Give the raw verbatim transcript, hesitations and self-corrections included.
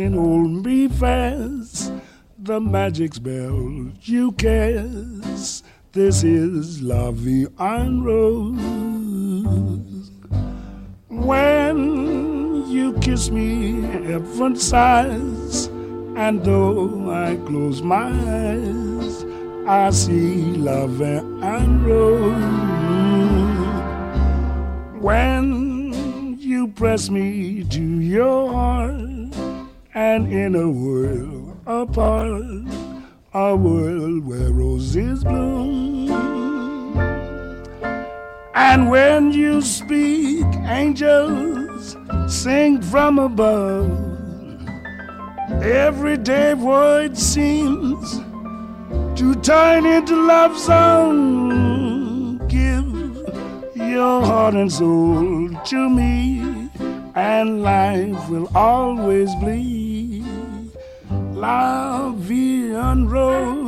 and hold me fast. The magic spell you cast. This is La Vie en Rose. When you kiss me, heaven sighs, and though I close my eyes, I see La Vie en Rose. When you press me to your heart, and in a world apart, a world where roses bloom. And when you speak, angels sing from above. Everyday word seems to turn into love song. Give your heart and soul to me, and life will always be La Vie en Rose.